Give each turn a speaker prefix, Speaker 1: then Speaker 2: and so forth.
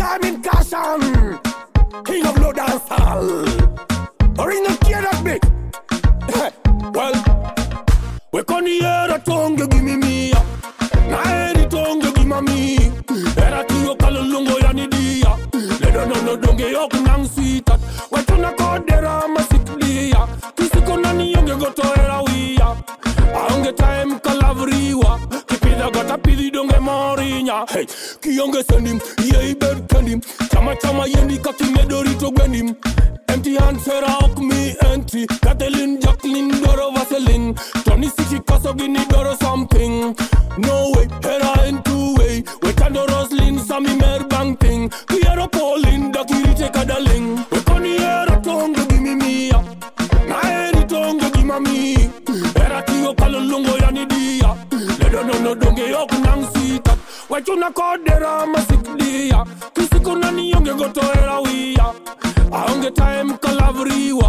Speaker 1: time in caution. King of low dance hall. Or in the care that big. Well, we can hear the tongue you give me. Na any tongue you give me. Era tu yo kalulungo ya nidia. Ledo no donge yok nang sweetat. We tuna kodera masiklia. Kisiko nani yonge goto era wia. Aonge time kalavriwa. Kipida gata pidi donge morinya. Hey, kiyonge sendim, ye bed kendim. Chama yendi kaki medorito gwendim. Empty hands rock me empty. Kathleen, Jacqueline, Doro Vaseline. Tony Siki Kasogini Doro something. No way, era in two way. Wetando Roslyn, Sammy Merbang thing. Kiero Pauline, Dakiri Tekadaling. We koni era tongue give me mia. Na eri tongue give me. Era tiyo kalulungo ya nidia. Ledo no donge yok nang sweetat. Wechuna kodera masikdia. Kisiko nani yonge goto era wia. Aonge time kalavriwa.